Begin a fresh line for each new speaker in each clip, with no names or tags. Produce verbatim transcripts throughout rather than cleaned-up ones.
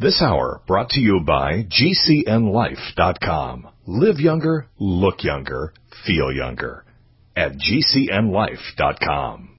This hour brought to you by G C N life dot com. Live younger, look younger, feel younger at G C N life dot com.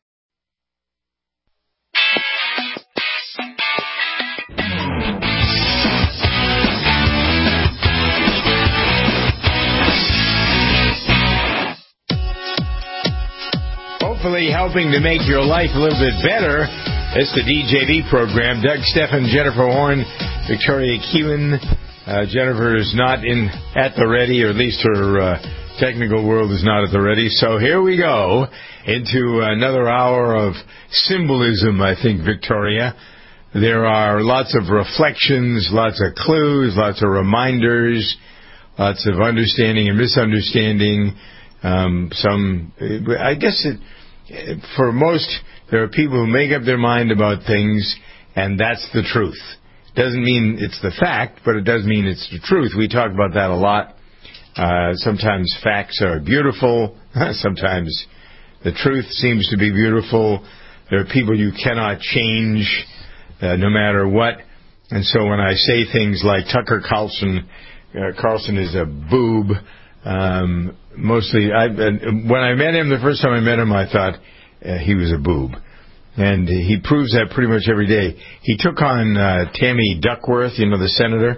Hopefully helping to make your life a little bit better. It's the D J D program. Doug Stephan, Jennifer Horn, Victoria Keelan. Uh, Jennifer is not in at the ready, or at least her uh, technical world is not at the ready. So here we go into another hour of symbolism, I think, Victoria. There are lots of reflections, lots of clues, lots of reminders, lots of understanding and misunderstanding. Um, some, I guess it, for most, there are people who make up their mind about things, and that's the truth. Doesn't mean it's the fact, but it does mean it's the truth. We talk about that a lot. Uh, sometimes facts are beautiful. Sometimes the truth seems to be beautiful. There are people you cannot change, uh, no matter what. And so when I say things like Tucker Carlson, uh, Carlson is a boob, um, mostly, I, uh, when I met him, the first time I met him, I thought uh, he was a boob. And he proves that pretty much every day. He took on uh, Tammy Duckworth, you know, the senator,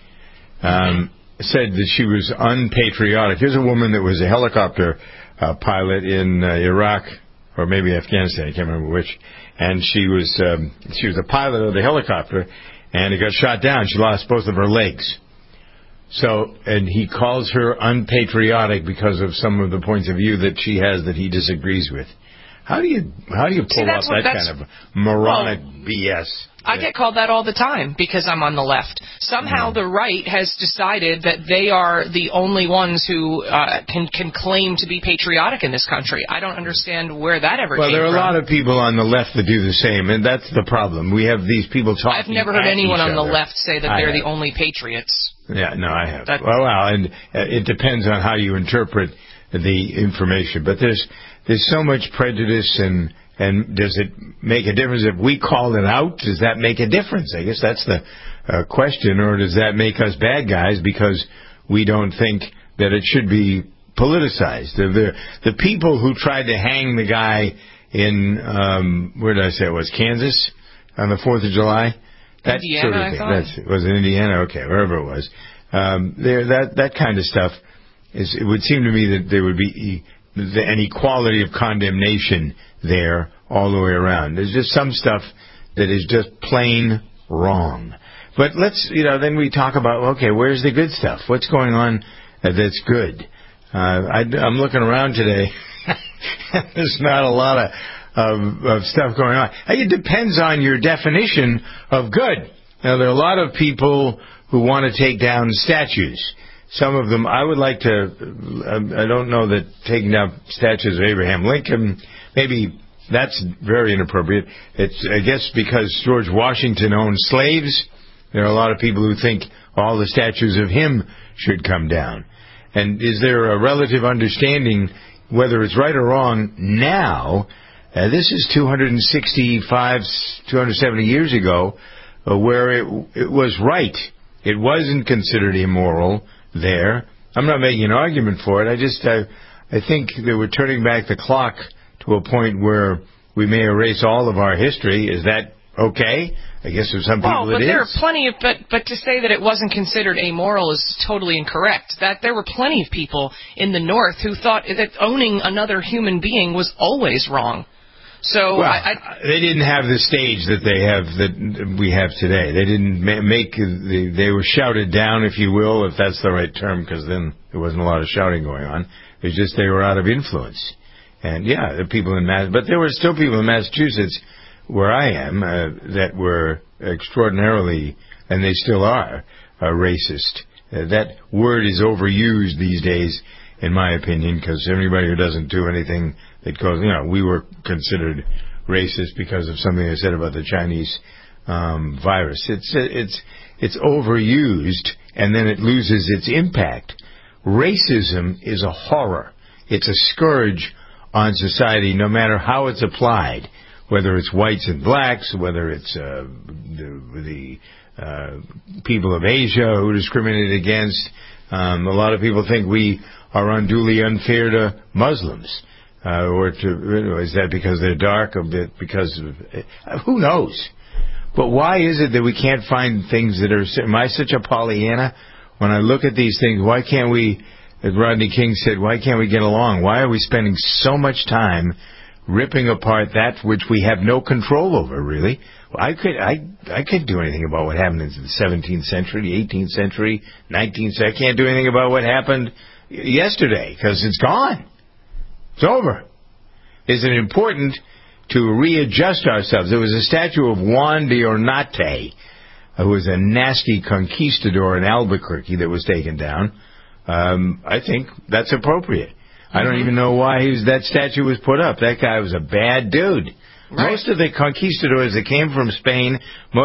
um, said that she was unpatriotic. Here's a woman that was a helicopter uh, pilot in uh, Iraq, or maybe Afghanistan, I can't remember which. And she was um, she was a pilot of the helicopter, and it got shot down. She lost both of her legs. So, and he calls her unpatriotic because of some of the points of view that she has that he disagrees with. How do you how do you pull
See,
off that kind of moronic
well,
B S?
I get called that all the time because I'm on the left. Somehow
mm-hmm.
the right has decided that they are the only ones who uh, can can claim to be patriotic in this country. I don't understand where that ever
well,
came from.
Well, there are a lot of people on the left that do the same, and that's the problem. We have these people talking.
I've never heard anyone on the
other.
left say that
I
they're
have.
the only patriots.
Yeah, no, I have.
That,
well, well, and uh, it depends on how you interpret the information. But there's there's so much prejudice and. And does it make a difference if we call it out? Does that make a difference? I guess that's the uh, question. Or does that make us bad guys because we don't think that it should be politicized? The, the, the people who tried to hang the guy in, um, where did I say it was, Kansas on the fourth of July? That
Indiana,
sort of thing.
I thought.
That's, was it Indiana? Okay, wherever it was. Um, there, that, that kind of stuff, is. It would seem to me that there would be an equality of condemnation there all the way around. There's just some stuff that is just plain wrong. But let's, you know, then we talk about, okay, where's the good stuff? What's going on that's good? Uh, I, I'm looking around today. There's not a lot of, of, of stuff going on. It depends on your definition of good. Now, there are a lot of people who want to take down statues. Some of them, I would like to, I don't know that taking down statues of Abraham Lincoln, maybe that's very inappropriate. It's, I guess, because George Washington owned slaves, there are a lot of people who think all the statues of him should come down. And is there a relative understanding, whether it's right or wrong, now, uh, this is two hundred sixty-five, two hundred seventy years ago, uh, where it, it was right. It wasn't considered immoral there. I'm not making an argument for it. I just, I, I think that we're turning back the clock to a point where we may erase all of our history. Is that okay? I guess for some people
well, but
it
there
is.
are plenty of, but but to say that it wasn't considered amoral is totally incorrect. That there were plenty of people in the North who thought that owning another human being was always wrong. So
well,
I, I,
they didn't have the stage that they have that we have today. They didn't ma- make the, they were shouted down, if you will, if that's the right term, because then there wasn't a lot of shouting going on. It was just they were out of influence. And yeah, the people in Mass, but there were still people in Massachusetts, where I am, uh, that were extraordinarily, and they still are, uh, racist. Uh, that word is overused these days, in my opinion, because everybody who doesn't do anything that goes, you know, we were considered racist because of something I said about the Chinese um, virus. It's it's it's overused, and then it loses its impact. Racism is a horror. It's a scourge on society, no matter how it's applied, whether it's whites and blacks, whether it's uh, the, the uh, people of Asia who are discriminated against. Um, a lot of people think we are unduly unfair to Muslims. Uh, or to, you know, is that because they're dark or because of, uh, who knows? But why is it that we can't find things that are, am I such a Pollyanna? When I look at these things, why can't we, as Rodney King said, why can't we get along? Why are we spending so much time ripping apart that which we have no control over, really? Well, I could I I couldn't do anything about what happened in the seventeenth century, the eighteenth century, nineteenth century. I can't do anything about what happened yesterday because it's gone. It's over. Is it important to readjust ourselves? There was a statue of Juan de Ornate, who was a nasty conquistador in Albuquerque that was taken down. Um, I think that's appropriate. Mm-hmm. I don't even know why he was, that statue was put up. That guy was a bad dude. Right. Most of the conquistadors that came from Spain,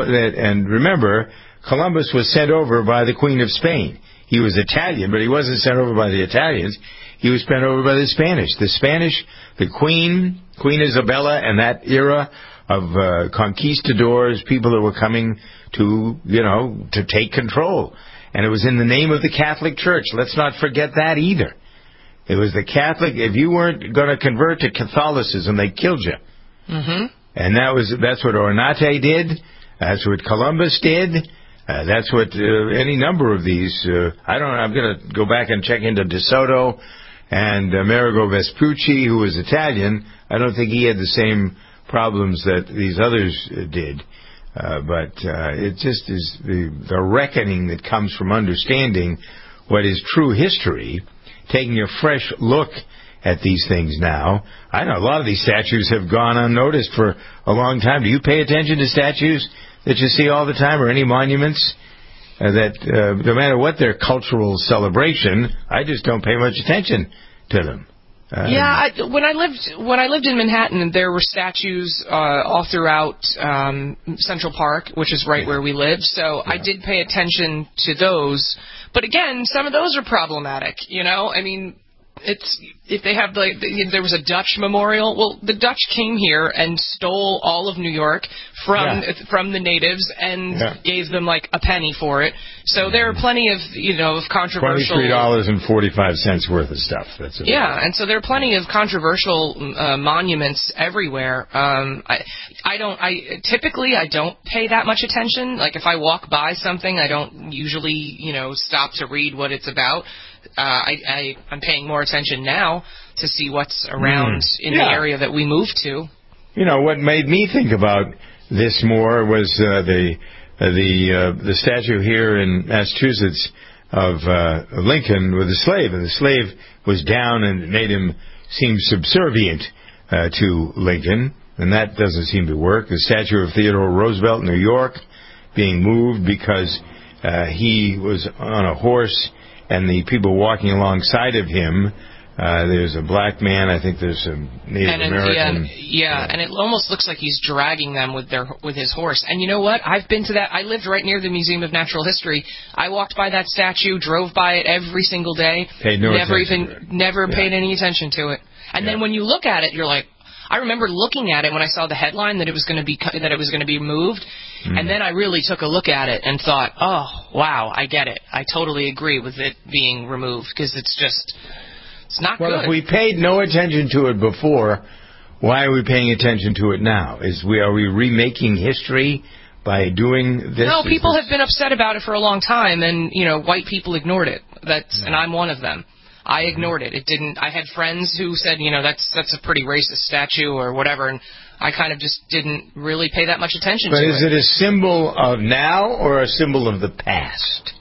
and remember, Columbus was sent over by the Queen of Spain. He was Italian, but he wasn't sent over by the Italians. He was sent over by the Spanish. The Spanish, the Queen, Queen Isabella, and that era of uh, conquistadors, people that were coming to, you know, to take control. And it was in the name of the Catholic Church. Let's not forget that either. It was the Catholic. If you weren't going to convert to Catholicism, they killed you. Mm-hmm. And that was that's what Ornate did. That's what Columbus did. Uh, that's what uh, any number of these. Uh, I don't. I'm going to go back and check into De Soto and Amerigo Vespucci, who was Italian. I don't think he had the same problems that these others uh, did. Uh, but uh, it just is the, the reckoning that comes from understanding what is true history, taking a fresh look at these things now. I know a lot of these statues have gone unnoticed for a long time. Do you pay attention to statues that you see all the time, or any monuments uh, that, uh, no matter what their cultural celebration, I just don't pay much attention to them. Um,
yeah, I, when I lived when I lived in Manhattan, there were statues uh, all throughout um, Central Park, which is right yeah. where we live. So yeah. I did pay attention to those. But again, some of those are problematic. You know, I mean, it's if they have like the, there was a Dutch memorial. Well, the Dutch came here and stole all of New York from yeah. from the natives and yeah. gave them like a penny for it. So there are plenty of you know of controversial
twenty-three dollars and forty-five cents worth of stuff. That's about
yeah, it. And so there are plenty of controversial uh, monuments everywhere. Um, I I don't I typically I don't pay that much attention. Like if I walk by something, I don't usually you know stop to read what it's about. Uh, I, I, I'm paying more attention now to see what's around mm. in yeah. the area that we moved to.
You know, what made me think about this more was uh, the uh, the uh, the statue here in Massachusetts of uh, Lincoln with the slave. And the slave was down and it made him seem subservient uh, to Lincoln. And that doesn't seem to work. The statue of Theodore Roosevelt in New York being moved because uh, he was on a horse and the people walking alongside of him, uh, there's a black man, I think there's a Native
and
American.
Yeah, yeah, and it almost looks like he's dragging them with their with his horse. And you know what? I've been to that. I lived right near the Museum of Natural History. I walked by that statue, drove by it every single day.
Paid no
never
attention
even,
to it.
Never
yeah.
paid any attention to it. And yeah. then when you look at it, you're like, I remember looking at it when I saw the headline that it was going to be that it was going to be moved, mm. and then I really took a look at it and thought, "Oh, wow, I get it. I totally agree with it being removed because it's just it's not
well,
good."
Well, if we paid no attention to it before, why are we paying attention to it now? Is we are we remaking history by doing this?
No, people
this...
have been upset about it for a long time, and you know, white people ignored it. That's mm. and I'm one of them. I ignored it. It didn't. I had friends who said, you know, that's that's a pretty racist statue or whatever, and I kind of just didn't really pay that much attention
but
to it.
But is it a symbol of now or a symbol of the past?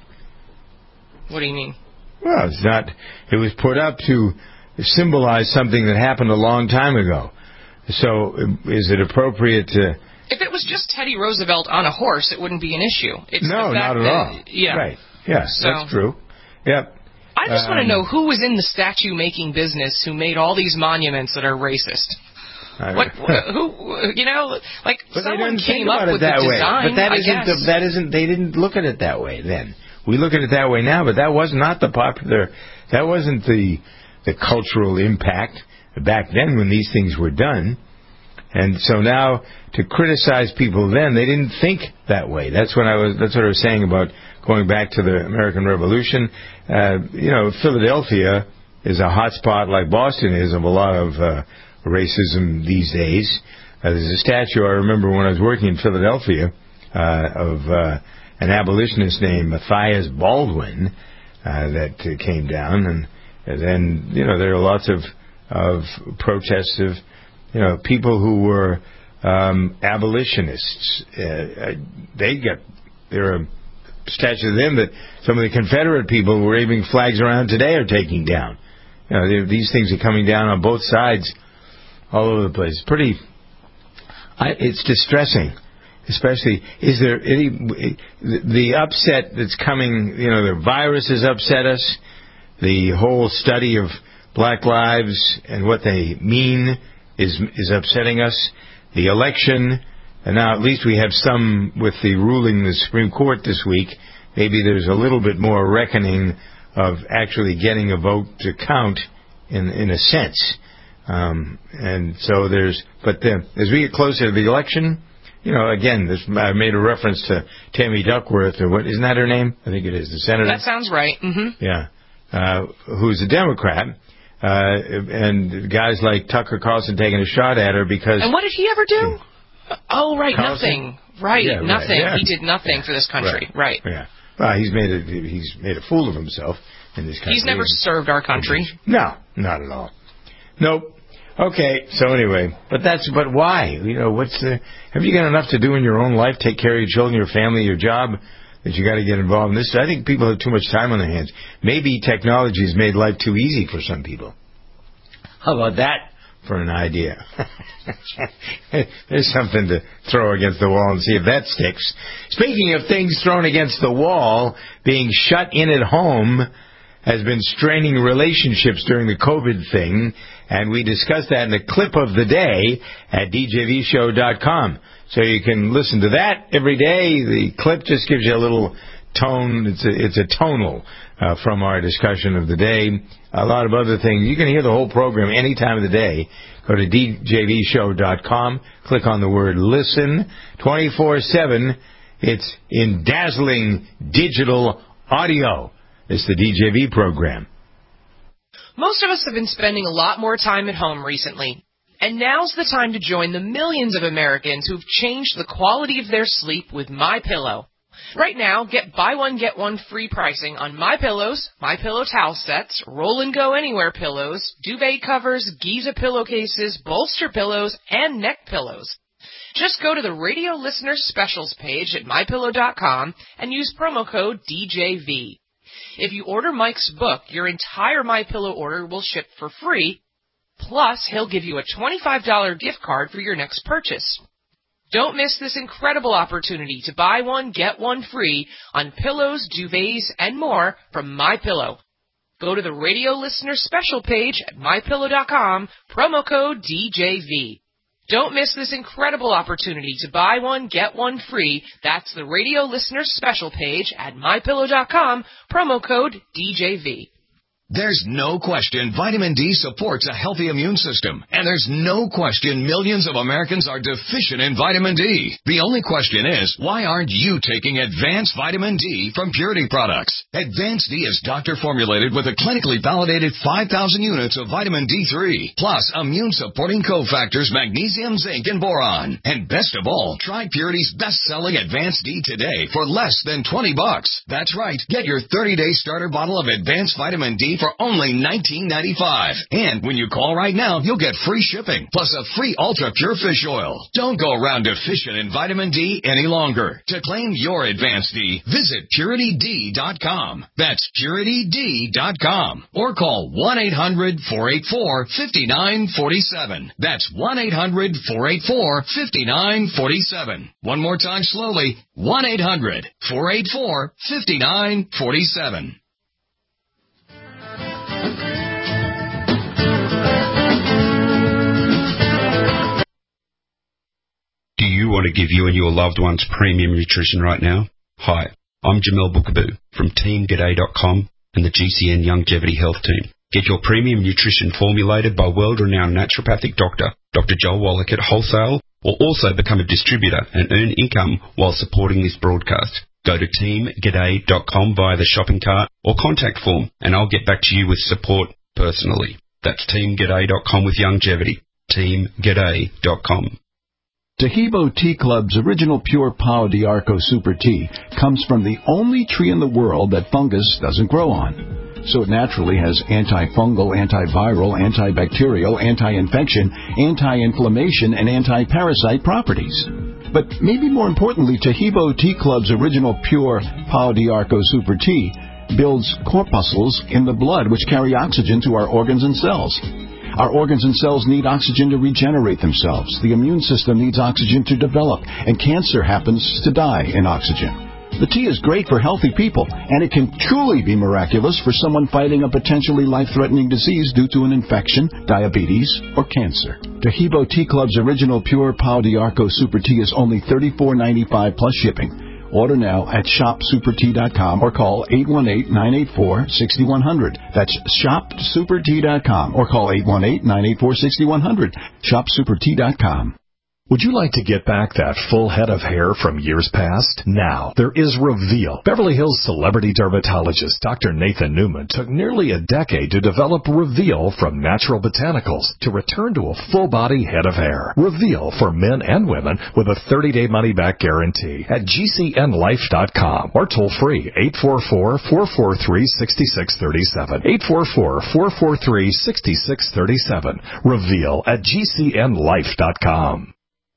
What do you mean?
Well, it's not. It was put up to symbolize something that happened a long time ago. So, is it appropriate to?
If it was just Teddy Roosevelt on a horse, it wouldn't be an issue. It's
no,
the fact
not at
that,
all.
Yeah,
right. Yeah, so, that's true. Yep.
I just
um,
want to know who was in the statue-making business who made all these monuments that are racist. What, who, you know, like
but
someone came up with the design.
But that
I
isn't
guess.
The, that isn't. They didn't look at it that way then. We look at it that way now, but that was not the popular. That wasn't the the cultural impact back then when these things were done. And so now to criticize people then, they didn't think that way. That's what I was. That's what I was saying about going back to the American Revolution. Uh, you know, Philadelphia is a hot spot like Boston is of a lot of uh, racism these days. Uh, there's a statue I remember when I was working in Philadelphia uh, of uh, an abolitionist named Matthias Baldwin uh, that uh, came down, and, and then you know there are lots of of protests of you know people who were um, abolitionists. Uh, they got there are statues of them that some of the Confederate people who were waving flags around today are taking down. You know, these things are coming down on both sides, all over the place. Pretty, I, it's distressing. Especially, is there any the upset that's coming? You know, the virus has upset us. The whole study of Black lives and what they mean is is upsetting us. The election, and now at least we have some with the ruling in the Supreme Court this week. Maybe there's a little bit more reckoning of actually getting a vote to count, in in a sense. Um, and so there's, but then as we get closer to the election, you know, again, this I made a reference to Tammy Duckworth, or what isn't that her name? I think it is, the senator.
That sounds right. Mm-hmm.
Yeah, uh, who's a Democrat, uh, and guys like Tucker Carlson taking a shot at her because.
And what did he ever do?
Yeah.
Oh, right,
Carlson?
nothing. Right,
yeah,
nothing.
Right, yeah.
He did nothing
yeah.
for this country. Right.
right. Yeah. Well, he's made a he's made a fool of himself in this country.
He's never served our country.
No, not at all. Nope. Okay, so anyway, but that's but why? You know, what's the? Have you got enough to do in your own life? Take care of your children, your family, your job, that you got to get involved in this? I think people have too much time on their hands. Maybe technology has made life too easy for some people. How about that for an idea? There's something to throw against the wall and see if that sticks. Speaking of things thrown against the wall, being shut in at home has been straining relationships during the COVID thing, and we discussed that in a clip of the day at D J V show dot com. So you can listen to that every day. The clip just gives you a little tone. It's a, it's a tonal uh, from our discussion of the day. A lot of other things. You can hear the whole program any time of the day. Go to D J V show dot com. Click on the word listen. twenty-four seven. It's in dazzling digital audio. It's the D J V program.
Most of us have been spending a lot more time at home recently. And now's the time to join the millions of Americans who've changed the quality of their sleep with MyPillow. Right now, get buy one, get one free pricing on MyPillows, MyPillow towel sets, Roll and Go Anywhere pillows, duvet covers, Giza pillowcases, bolster pillows, and neck pillows. Just go to the radio listener specials page at my pillow dot com and use promo code D J V. If you order Mike's book, your entire MyPillow order will ship for free. Plus, he'll give you a twenty-five dollars gift card for your next purchase. Don't miss this incredible opportunity to buy one, get one free on pillows, duvets, and more from MyPillow. Go to the radio listener special page at my pillow dot com, promo code D J V. Don't miss this incredible opportunity to buy one, get one free. That's the radio listener special page at my pillow dot com, promo code D J V.
There's no question vitamin D supports a healthy immune system. And there's no question millions of Americans are deficient in vitamin D. The only question is, why aren't you taking Advanced Vitamin D from Purity Products? Advanced D is doctor-formulated with a clinically validated five thousand units of vitamin D three, plus immune-supporting cofactors magnesium, zinc, and boron. And best of all, try Purity's best-selling Advanced D today for less than twenty bucks. That's right. Get your thirty-day starter bottle of Advanced Vitamin D for only nineteen ninety-five. And when you call right now, you'll get free shipping, plus a free Ultra Pure Fish Oil. Don't go around deficient in vitamin D any longer. To claim your Advanced D, visit Purity D dot com. That's Purity D dot com. Or call one eight hundred, four eight four, five nine four seven. That's one eight hundred, four eight four, five nine four seven. One more time slowly, one eight hundred, four eight four, five nine four seven.
Do you want to give you and your loved ones premium nutrition right now? Hi, I'm Jamel Bookaboo from team g'day dot com and the G C N Longevity Health Team. Get your premium nutrition formulated by world-renowned naturopathic doctor, Doctor Joel Wallach at wholesale, or also become a distributor and earn income while supporting this broadcast. Go to team g'day dot com via the shopping cart or contact form, and I'll get back to you with support personally. That's team g'day dot com with longevity. team g'day dot com.
Tahibo Tea Club's original pure Pau d'Arco Super Tea comes from the only tree in the world that fungus doesn't grow on. So it naturally has antifungal, antiviral, antibacterial, anti-infection, anti-inflammation, and anti-parasite properties. But maybe more importantly, Tahibo Tea Club's original pure Pau d'Arco Super Tea builds corpuscles in the blood which carry oxygen to our organs and cells. Our organs and cells need oxygen to regenerate themselves. The immune system needs oxygen to develop, and cancer happens to die in oxygen. The tea is great for healthy people, and it can truly be miraculous for someone fighting a potentially life-threatening disease due to an infection, diabetes, or cancer. Tahibo Tea Club's original pure Pau d'Arco Super Tea is only thirty-four ninety-five plus shipping. Order now at shop super tea dot com or call eight one eight, nine eight four, six one zero zero. That's shop super tea dot com or call eight one eight, nine eight four, six one zero zero. shop super tea dot com.
Would you like to get back that full head of hair from years past? Now, there is Reveal. Beverly Hills celebrity dermatologist Doctor Nathan Newman took nearly a decade to develop Reveal from natural botanicals to return to a full-body head of hair. Reveal for men and women with a thirty-day money-back guarantee at G C N life dot com or toll-free eight four four, four four three, six six three seven. eight four four, four four three, six six three seven. Reveal at G C N life dot com.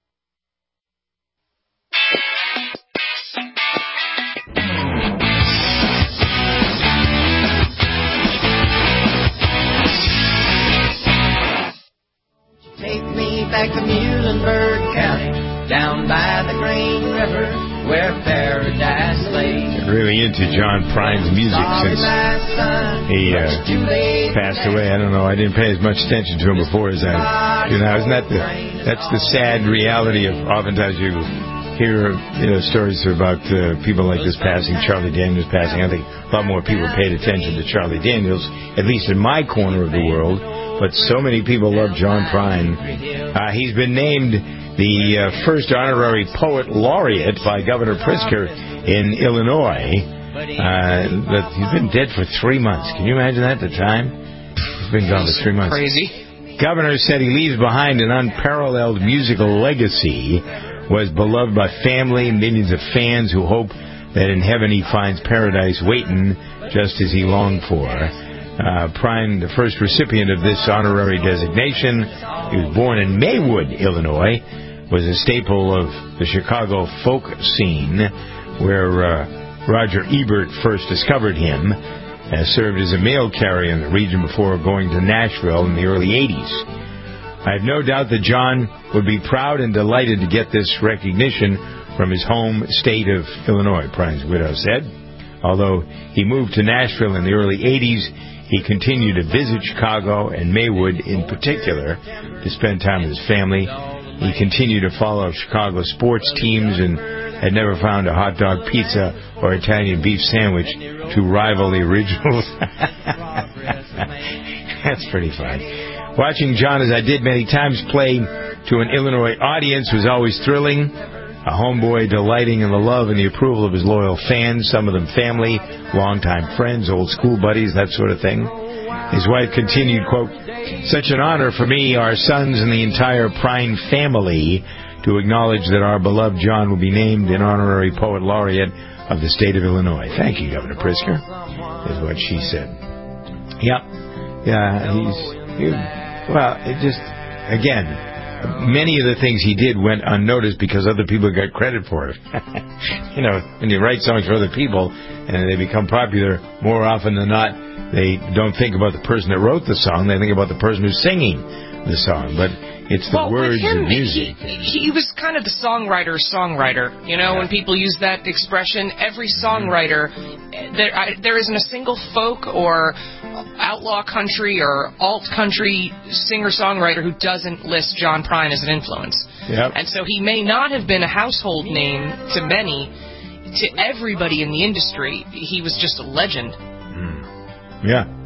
Take me back to Muhlenberg County, down by the Green River, where paradise lay.
Really into John Prine's music since he uh, passed away. I don't know. I didn't pay as much attention to him before as I do now. Isn't that the that's the sad reality of oftentimes you hear you know stories about uh, people like this passing, Charlie Daniels passing. I think a lot more people paid attention to Charlie Daniels, at least in my corner of the world. But so many people love John Prine. Uh, he's been named the uh, first honorary poet laureate by Governor Pritzker in Illinois. Uh, but he's been dead for three months. Can you imagine that at the time? He's been gone for three months.
Crazy.
Governor said he leaves behind an unparalleled musical legacy, was beloved by family and millions of fans who hope that in heaven he finds paradise waiting just as he longed for. Uh, Prine, the first recipient of this honorary designation, he was born in Maywood, Illinois, was a staple of the Chicago folk scene, where uh, Roger Ebert first discovered him, and served as a mail carrier in the region before going to Nashville in the early eighties. I have no doubt that John would be proud and delighted to get this recognition from his home state of Illinois, Prine's widow said. Although he moved to Nashville in the early eighties, he continued to visit Chicago and Maywood in particular to spend time with his family. He continued to follow Chicago sports teams and had never found a hot dog pizza or Italian beef sandwich to rival the originals. That's pretty fun. Watching John, as I did many times, play to an Illinois audience was always thrilling. A homeboy delighting in the love and the approval of his loyal fans, some of them family, longtime friends, old school buddies, that sort of thing. His wife continued, quote, "Such an honor for me, our sons, and the entire Prine family to acknowledge that our beloved John will be named an honorary poet laureate of the state of Illinois." Thank you, Governor Pritzker, is what she said. Yep. Yeah, he's, he, well, it just, again, many of the things he did went unnoticed because other people got credit for it. You know, when you write songs for other people and they become popular, more often than not, they don't think about the person that wrote the song. They think about the person who's singing the song. But it's the
well,
words
with him,
and music.
He, he was kind of the songwriter's songwriter. You know, yeah. When people use that expression, every songwriter, there, I, there isn't a single folk or outlaw country or alt country singer-songwriter who doesn't list John Prine as an influence.
Yep.
And so he may not have been a household name to many. To everybody in the industry, he was just a legend.
Mm. Yeah.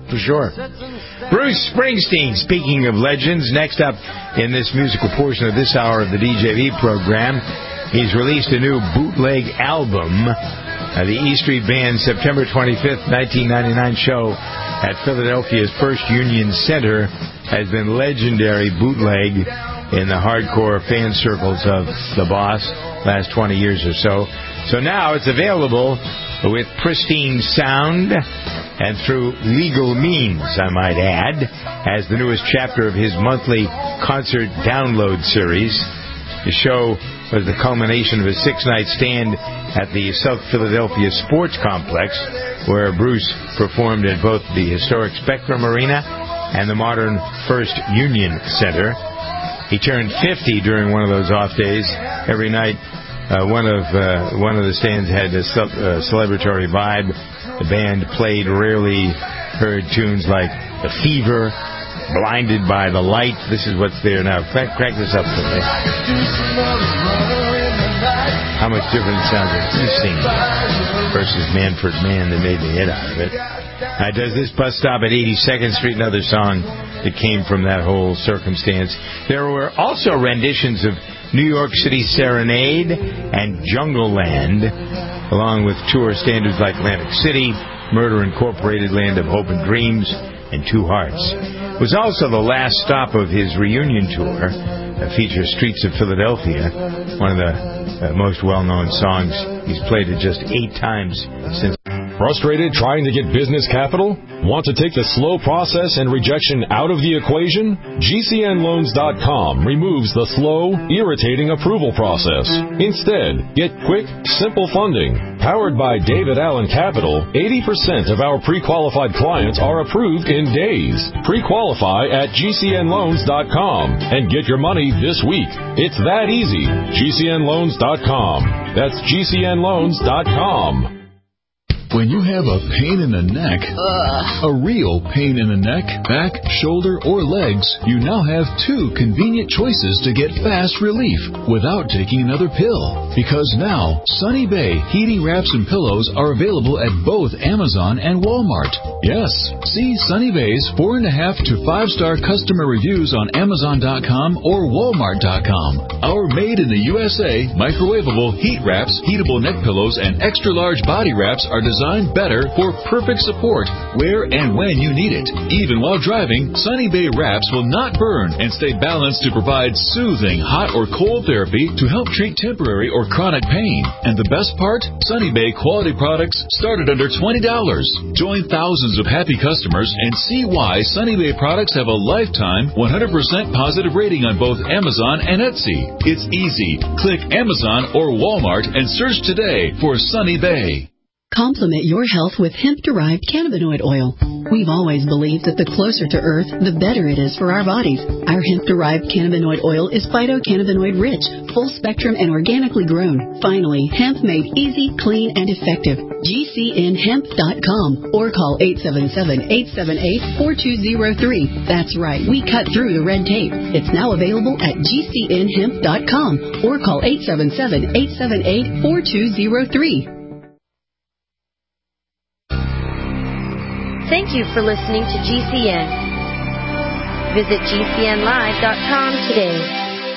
for sure. Bruce Springsteen, speaking of legends, next up in this musical portion of this hour of the D J V program, he's released a new bootleg album. Uh, the E Street Band's September twenty-fifth, nineteen ninety-nine show at Philadelphia's First Union Center has been legendary bootleg in the hardcore fan circles of the Boss last twenty years or so. So now it's available with pristine sound and through legal means, I might add, as the newest chapter of his monthly concert download series. The show was the culmination of a six-night stand at the South Philadelphia Sports Complex, where Bruce performed in both the historic Spectrum Arena and the modern First Union Center. He turned fifty during one of those off days. Every night, uh, one of uh, one of the stands had a ce- uh, celebratory vibe. The band played rarely heard tunes like The Fever, Blinded by the Light. This is what's there now. Crank, crank this up for me. How much different it sounds like he's singing versus Manfred Mann that made the hit out of it. Uh, does this bus stop at eighty-second Street, another song that came from that whole circumstance. There were also renditions of New York City Serenade and Jungle Land, along with tour standards like Atlantic City, Murder Incorporated, Land of Hope and Dreams, and Two Hearts. It was also the last stop of his reunion tour, that features Streets of Philadelphia, one of the uh, most well-known songs. He's played it just eight times since.
Frustrated trying to get business capital? Want to take the slow process and rejection out of the equation? G C N loans dot com removes the slow, irritating approval process. Instead, get quick, simple funding. Powered by David Allen Capital, eighty percent of our pre-qualified clients are approved in days. Pre-qualify at G C N loans dot com and get your money this week. It's that easy. G C N loans dot com. That's G C N loans dot com.
When you have a pain in the neck, Ugh. a real pain in the neck, back, shoulder, or legs, you now have two convenient choices to get fast relief without taking another pill. Because now, Sunny Bay heating wraps and pillows are available at both Amazon and Walmart. Yes, see Sunny Bay's four and a half to five star customer reviews on Amazon dot com or Walmart dot com. Our made in the U S A microwavable heat wraps, heatable neck pillows, and extra large body wraps are designed Designed better for perfect support where and when you need it. Even while driving, Sunny Bay wraps will not burn and stay balanced to provide soothing hot or cold therapy to help treat temporary or chronic pain. And the best part? Sunny Bay quality products start at under twenty dollars. Join thousands of happy customers and see why Sunny Bay products have a lifetime one hundred percent positive rating on both Amazon and Etsy. It's easy. Click Amazon or Walmart and search today for Sunny Bay.
Complement your health with hemp-derived cannabinoid oil. We've always believed that the closer to Earth, the better it is for our bodies. Our hemp-derived cannabinoid oil is phytocannabinoid-rich, full-spectrum, and organically grown. Finally, hemp made easy, clean, and effective. G C N hemp dot com or call eight seven seven, eight seven eight, four two zero three. That's right, we cut through the red tape. It's now available at G C N hemp dot com or call eight seven seven, eight seven eight, four two zero three.
Thank you for listening to G C N. Visit G C N live dot com today.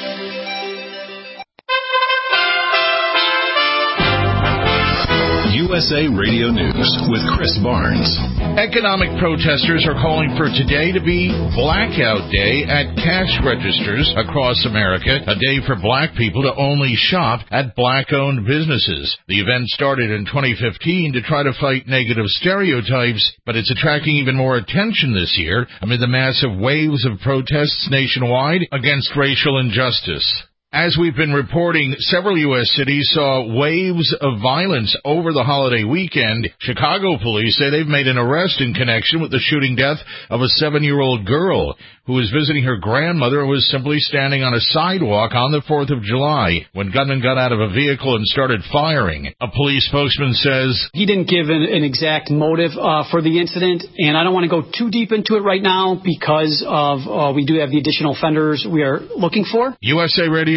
U S A Radio News with Chris Barnes.
Economic protesters are calling for today to be Blackout Day at cash registers across America, a day for black people to only shop at black-owned businesses. The event started in twenty fifteen to try to fight negative stereotypes, but it's attracting even more attention this year amid the massive waves of protests nationwide against racial injustice. As we've been reporting, several U S cities saw waves of violence over the holiday weekend. Chicago police say they've made an arrest in connection with the shooting death of a seven-year-old girl who was visiting her grandmother and was simply standing on a sidewalk on the fourth of July when gunmen got out of a vehicle and started firing. A police spokesman says,
he didn't give an, an exact motive uh, for the incident, and I don't want to go too deep into it right now because of uh, we do have the additional offenders we are looking for.
U S A Radio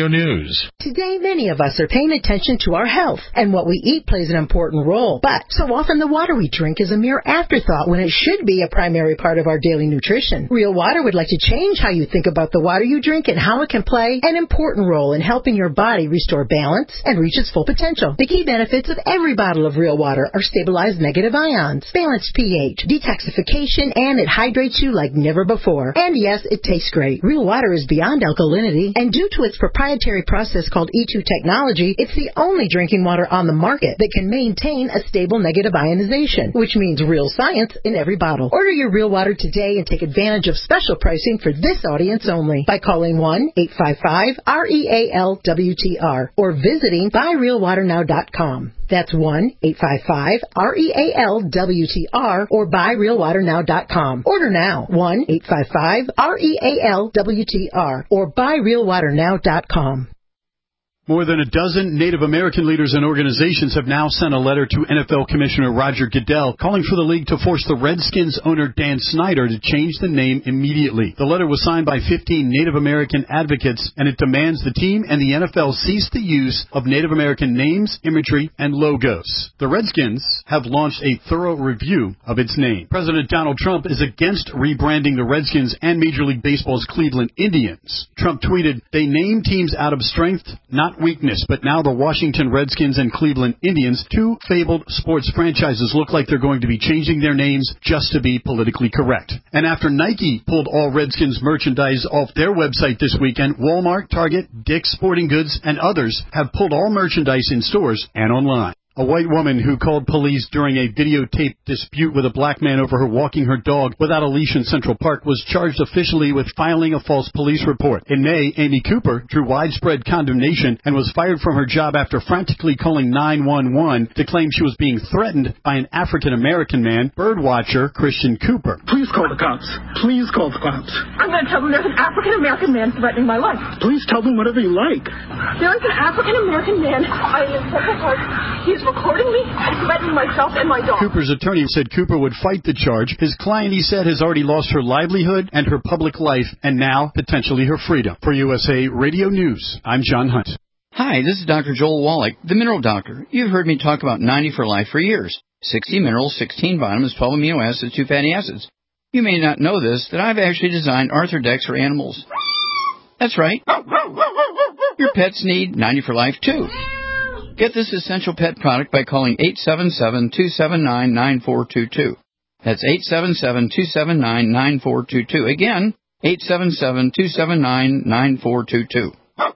Radio News.
Today, many of us are paying attention to our health, and what we eat plays an important role. But so often the water we drink is a mere afterthought when it should be a primary part of our daily nutrition. Real Water would like to change how you think about the water you drink and how it can play an important role in helping your body restore balance and reach its full potential. The key benefits of every bottle of Real Water are stabilized negative ions, balanced pH, detoxification, and it hydrates you like never before. And yes, it tastes great. Real Water is beyond alkalinity, and due to its proprietary process called E two technology, it's the only drinking water on the market that can maintain a stable negative ionization, which means real science in every bottle. Order your Real Water today and take advantage of special pricing for this audience only by calling one eight five five R E A L W T R or visiting buy real water now dot com. That's one eight five five R E A L W T R or buy real water now dot com. Order now, one eight five five R E A L W T R or buy real water now dot com.
More than a dozen Native American leaders and organizations have now sent a letter to N F L Commissioner Roger Goodell calling for the league to force the Redskins owner Dan Snyder to change the name immediately. The letter was signed by fifteen Native American advocates, and it demands the team and the N F L cease the use of Native American names, imagery, and logos. The Redskins have launched a thorough review of its name. President Donald Trump is against rebranding the Redskins and Major League Baseball's Cleveland Indians. Trump tweeted, "They name teams out of strength, not weakness, but now the Washington Redskins and Cleveland Indians, two fabled sports franchises, look like they're going to be changing their names just to be politically correct." And after Nike pulled all Redskins merchandise off their website this weekend, Walmart, Target, Dick's Sporting Goods, and others have pulled all merchandise in stores and online. A white woman who called police during a videotaped dispute with a black man over her walking her dog without a leash in Central Park was charged officially with filing a false police report. In May, Amy Cooper drew widespread condemnation and was fired from her job after frantically calling nine one one to claim she was being threatened by an African-American man, birdwatcher Christian Cooper.
Please call the cops. Please call the cops.
I'm going to tell them there's an African-American man threatening my life.
Please tell them whatever you like.
There is an African-American man. I am in Central Park. He's recording me and threatening myself and my dog.
Cooper's attorney said Cooper would fight the charge. His client, he said, has already lost her livelihood and her public life, and now potentially her freedom. For U S A Radio News, I'm John Hunt.
Hi, this is Doctor Joel Wallach, the Mineral Doctor. You've heard me talk about ninety for Life for years. sixty minerals, sixteen vitamins, twelve amino acids, two fatty acids. You may not know this, that I've actually designed Arthrodex for animals. That's right. Your pets need ninety for Life, too. Get this essential pet product by calling eight seven seven, two seven nine, nine four two two. That's eight seven seven, two seven nine, nine four two two. Again, eight seven seven, two seven nine, nine four two two.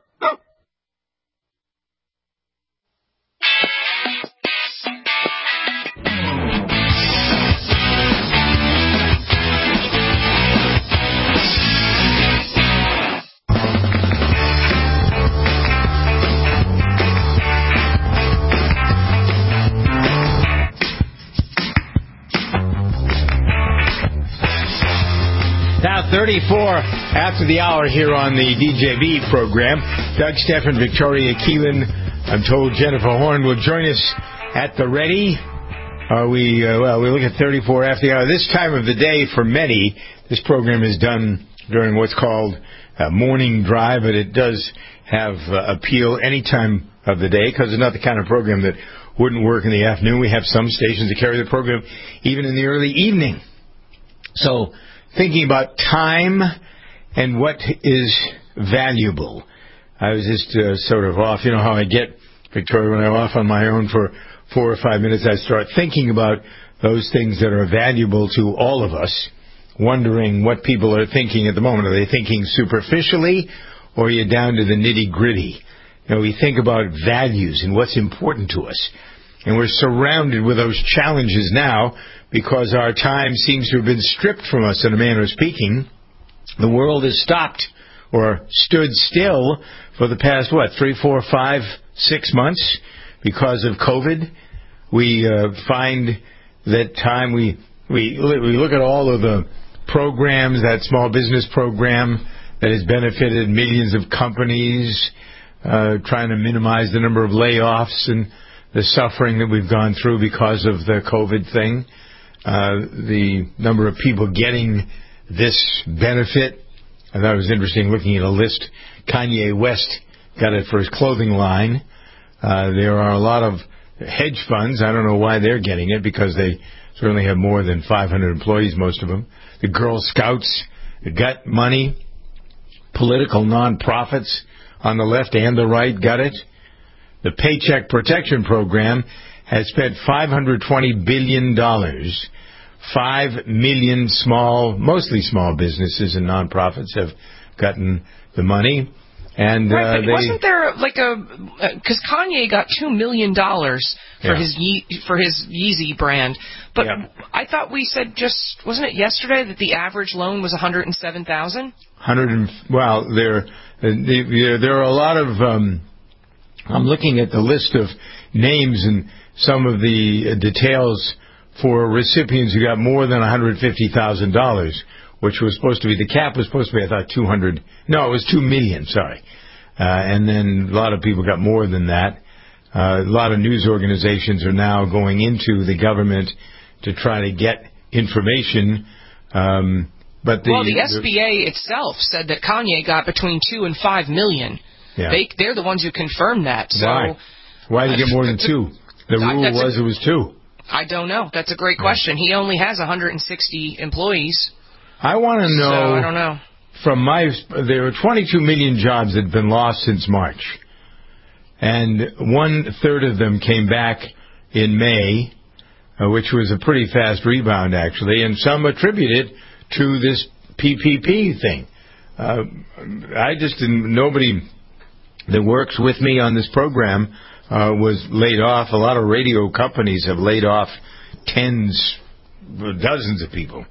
Now thirty-four after the hour here on the D J B program. Doug Stephan, Victoria Keelan, I'm told Jennifer Horn will join us at the ready. Are we, uh, well, we look at thirty-four after the hour. This time of the day, for many, this program is done during what's called a morning drive, but it does have uh, appeal any time of the day because it's not the kind of program that wouldn't work in the afternoon. We have some stations that carry the program even in the early evening. So, thinking about time and what is valuable. I was just uh, sort of off. You know how I get, Victoria, when I'm off on my own for four or five minutes, I start thinking about those things that are valuable to all of us, wondering what people are thinking at the moment. Are they thinking superficially, or are you down to the nitty-gritty? You know, we think about values and what's important to us. And we're surrounded with those challenges now because our time seems to have been stripped from us, in a manner of speaking. The world has stopped or stood still for the past, what, three, four, five, six months because of COVID. We uh, find that time we, we, we look at all of the programs, that small business program that has benefited millions of companies, uh, trying to minimize the number of layoffs and the suffering that we've gone through because of the COVID thing, uh, the number of people getting this benefit. I thought it was interesting looking at a list. Kanye West got it for his clothing line. Uh, there are a lot of hedge funds. I don't know why they're getting it, because they certainly have more than five hundred employees, most of them. The Girl Scouts got money. Political nonprofits on the left and the right got it. The Paycheck Protection Program has spent five hundred twenty billion dollars. Five million small, mostly small businesses and nonprofits have gotten the money. And
right,
uh,
but
they,
wasn't there like a because Kanye got two million dollars for
Yeah.
his Ye, for his Yeezy brand, but
Yeah.
I thought we said just wasn't it yesterday that the average loan was one hundred and seven thousand?
Hundred and well, there, there, there are a lot of. Um, I'm looking at the list of names and some of the details for recipients who got more than one hundred fifty thousand dollars, which was supposed to be, the cap was supposed to be, I thought, two hundred. No, it was two million. Sorry, uh, and then a lot of people got more than that. Uh, a lot of news organizations are now going into the government to try to get information. Um, but the,
well, the S B A itself said that Kanye got between two and five million.
Yeah.
They they're the ones who confirmed that. So
why? Why did he get more than two? The rule
That's
was
a,
it was two.
I don't know. That's a great question. He only has one hundred sixty employees.
I want to know.
So I don't know.
From my, there were twenty-two million jobs that had been lost since March, and one third of them came back in May, uh, which was a pretty fast rebound actually, and some attribute it to this P P P thing. Uh, I just didn't. Nobody that works with me on this program uh, was laid off. A lot of radio companies have laid off tens, dozens of people.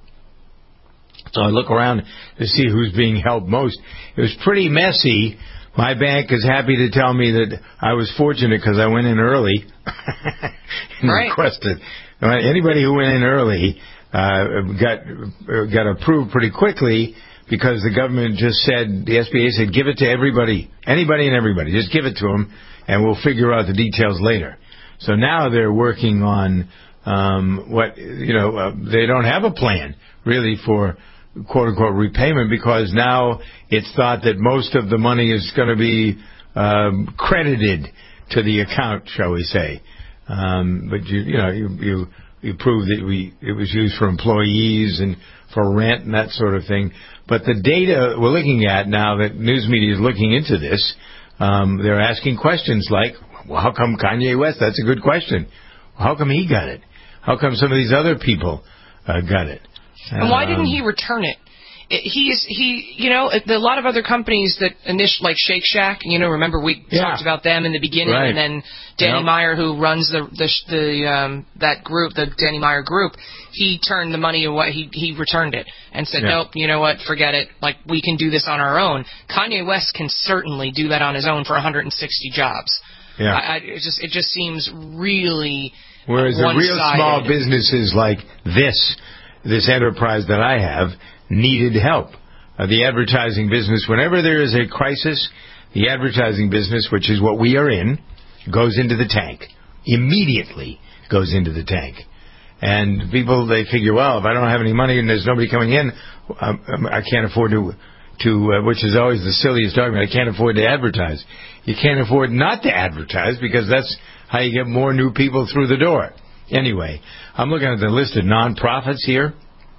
So I look around to see who's being helped most. It was pretty messy. My bank is happy to tell me that I was fortunate because I went in early and
right.
requested. Anybody who went in early uh, got got approved pretty quickly because the government just said, the S B A said, give it to everybody, anybody and everybody. Just give it to them, and we'll figure out the details later. So now they're working on um, what, you know, uh, they don't have a plan really for quote-unquote repayment, because now it's thought that most of the money is going to be um, credited to the account, shall we say. Um, but, you, you know, you, you, you prove that we it was used for employees and for rent and that sort of thing. But the data we're looking at now that news media is looking into this, um, they're asking questions like, well, how come Kanye West? That's a good question. How come he got it? How come some of these other people uh, got it?
And why didn't he return it? it he is he, you know, a lot of other companies that initial like Shake Shack, you know, remember we
yeah.
talked about them in the beginning,
right.
and then Danny
yep.
Meyer, who runs the the, the um, that group, the Danny Meyer group, he turned the money away. He he returned it and said,
yeah.
nope, you know what, forget it. Like, we can do this on our own. Kanye West can certainly do that on his own for one hundred sixty jobs.
Yeah,
I, I, it just it just seems really.
Whereas the real small
one-sided.
businesses like this. This enterprise that I have needed help. Uh, the advertising business, whenever there is a crisis, the advertising business, which is what we are in, goes into the tank. Immediately goes into the tank. And people, they figure, well, if I don't have any money and there's nobody coming in, um, I can't afford to, to uh, which is always the silliest argument, I can't afford to advertise. You can't afford not to advertise because that's how you get more new people through the door. Anyway, I'm looking at the list of nonprofits here,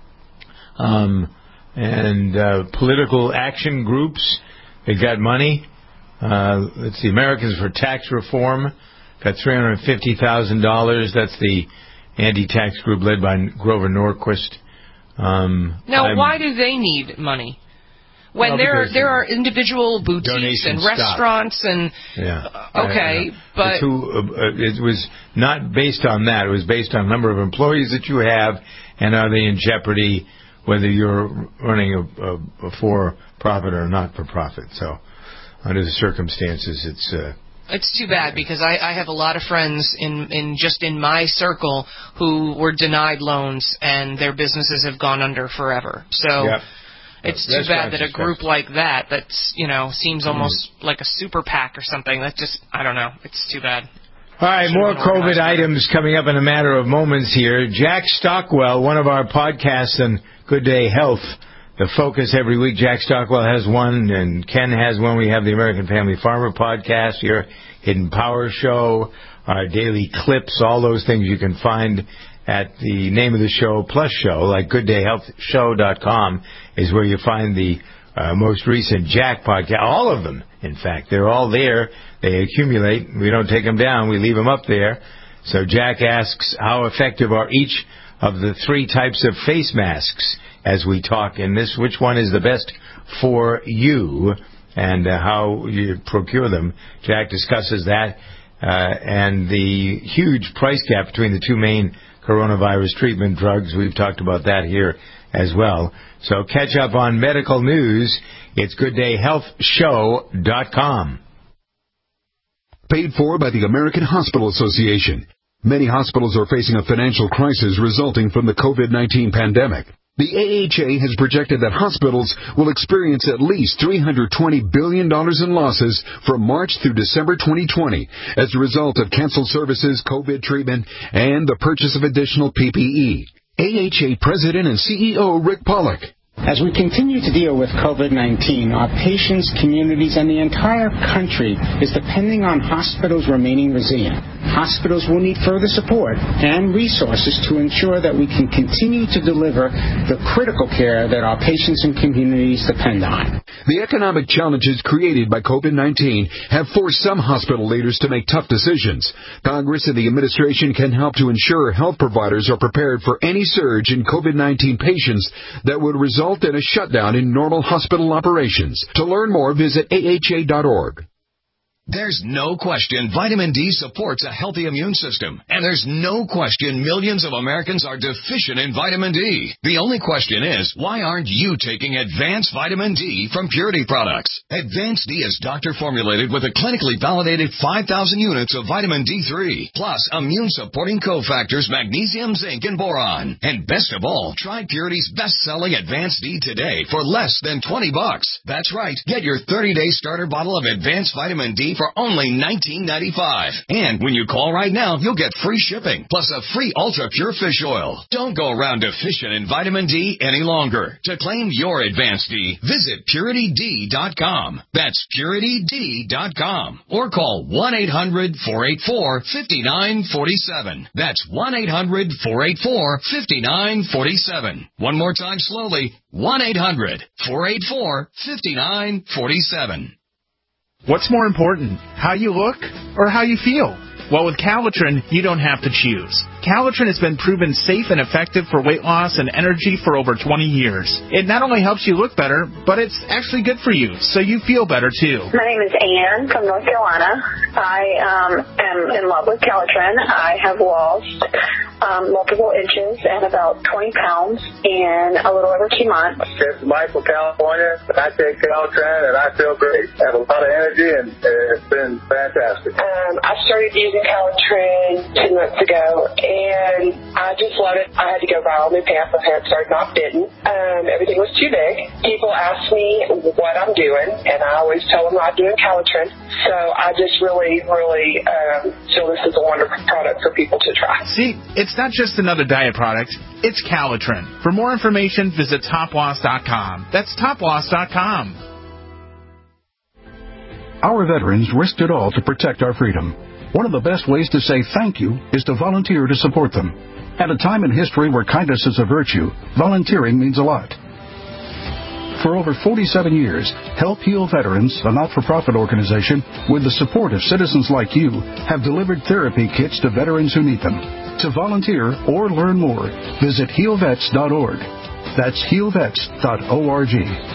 um, and uh, political action groups. They got money. Uh, let's see, Americans for Tax Reform got three hundred fifty thousand dollars. That's the anti-tax group led by Grover Norquist. Um,
now,
I'm,
why do they need money? When
well,
there there are individual boutiques and restaurants
stop.
and
yeah.
okay,
uh,
but
who, uh, it was not based on that. It was based on the number of employees that you have and are they in jeopardy whether you're running a, a, a for-profit or not for profit. So under the circumstances, it's uh,
it's too bad because I, I have a lot of friends in, in just in my circle who were denied loans and their businesses have gone under forever. So.
Yep.
It's
That's
too bad that a group like that, that's, you know, seems almost mm-hmm. like a super PAC or something. That just, I don't know. It's too bad.
All right, more COVID items coming up in a matter of moments here. Jack Stockwell, one of our podcasts on Good Day Health The Focus every week. Jack Stockwell has one, and Ken has one. We have the American Family Farmer podcast, your Hidden Power Show, our daily clips, all those things you can find at the name of the show, plus show, like good day health show dot com is where you find the uh, most recent Jack podcast. All of them, in fact. They're all there. They accumulate. We don't take them down. We leave them up there. So Jack asks, how effective are each of the three types of face masks as we talk in this? Which one is the best for you, and uh, how you procure them? Jack discusses that uh, and the huge price gap between the two main coronavirus treatment drugs. We've talked about that here as well. So catch up on medical news. It's good day health show dot com.
Paid for by the American Hospital Association. Many hospitals are facing a financial crisis resulting from the COVID nineteen pandemic. The A H A has projected that hospitals will experience at least three hundred twenty billion dollars in losses from March through December twenty twenty as a result of canceled services, COVID treatment, and the purchase of additional P P E. A H A President and C E O Rick Pollock.
As we continue to deal with COVID nineteen, our patients, communities, and the entire country is depending on hospitals remaining resilient. Hospitals will need further support and resources to ensure that we can continue to deliver the critical care that our patients and communities depend on.
The economic challenges created by COVID nineteen have forced some hospital leaders to make tough decisions. Congress and the administration can help to ensure health providers are prepared for any surge in COVID nineteen patients that would result in a shutdown in normal hospital operations. To learn more, visit A H A dot org.
There's no question vitamin D supports a healthy immune system. And there's no question millions of Americans are deficient in vitamin D. The only question is, why aren't you taking Advanced Vitamin D from Purity Products? Advanced D is doctor-formulated with a clinically validated five thousand units of vitamin D three, plus immune-supporting cofactors magnesium, zinc, and boron. And best of all, try Purity's best-selling Advanced D today for less than twenty bucks. That's right. Get your thirty-day starter bottle of Advanced Vitamin D for only nineteen ninety-five. And when you call right now, you'll get free shipping, plus a free ultra-pure fish oil. Don't go around deficient in vitamin D any longer. To claim your Advanced D, visit Purity D dot com. That's Purity D dot com. Or call one eight hundred four eight four five nine four seven. That's one eight hundred four eight four five nine four seven. One more time slowly, one eight hundred four eight four five nine four seven.
What's more important, how you look or how you feel? Well, with Calitrin, you don't have to choose. Calitrin has been proven safe and effective for weight loss and energy for over twenty years. It not only helps you look better, but it's actually good for you, so you feel better too.
My name is Ann from North Carolina. I um, am in love with Calitrin. I have lost um, multiple inches and about twenty pounds in a little over two months.
It's Mike from California. I take Calitrin and I feel great. I have a lot of energy and it's been fantastic.
Um, I started using Calitrin two months ago, and I just love it. I had to go viral. My pants, my pants started off didn't. Um, everything was too big. People ask me what I'm doing, and I always tell them I'm doing Calitrin. So I just really, really um, feel this is a wonderful product for people to try.
See, it's not just another diet product. It's Calitrin. For more information, visit top loss dot com. That's top loss dot com.
Our veterans risked it all to protect our freedom. One of the best ways to say thank you is to volunteer to support them. At a time in history where kindness is a virtue, volunteering means a lot. For over forty-seven years, Help Heal Veterans, a not-for-profit organization, with the support of citizens like you, have delivered therapy kits to veterans who need them. To volunteer or learn more, visit heal vets dot org. That's heal vets dot org.